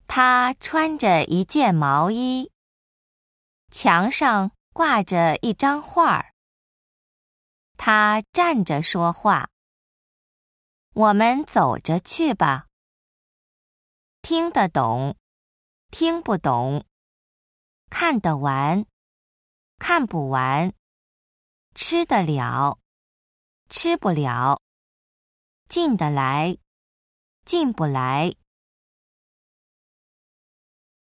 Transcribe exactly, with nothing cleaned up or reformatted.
他穿着一件毛衣，墙上挂着一张画儿。他站着说话。我们走着去吧。听得懂，听不懂，看得完，看不完，吃得了，吃不了，进得来，进不来。